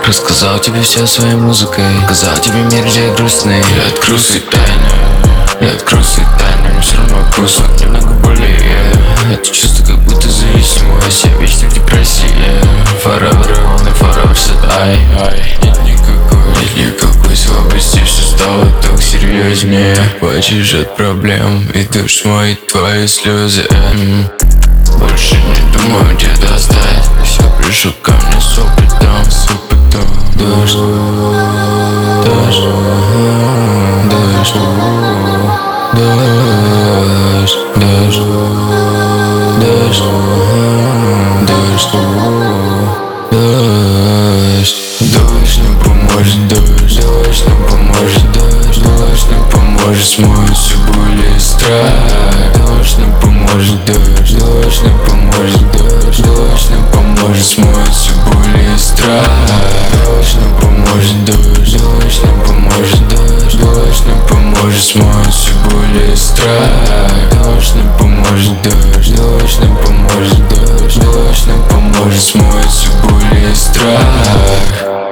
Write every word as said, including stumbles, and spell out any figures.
Рассказал тебе все своей музыкой, показал тебе мир, где грустный. Я открыл свои тайны, я открыл свои тайны, но все равно вкусно, немного более. Это чувство, как будто зависимость, я вечно в депрессии. Forever, only forever, said I, I. Нет никакой, нет никакой слабости, все стало так серьезнее. Плачешь от проблем, и дождь моет твои слезы. Больше не думаю, где достать. Все пришел ко мне с опытом, с опытом. Дождь, дождь, дождь, дождь, дождь, дождь, дождь, дождь. Дождь нам поможет, дождь, дождь нам поможет, дождь, дождь нам поможет смоет всю боль и страх. Дождь нам поможет, дождь, дождь нам поможет, дождь, дождь нам поможет смоет всю боль и страх. Дождь нам поможет, дождь, дождь нам поможет, дождь, дождь нам поможет смоет всю боль и страх. Дождь нам поможет, дождь, дождь нам поможет, дождь, дождь нам поможет смоет всю боль и страх.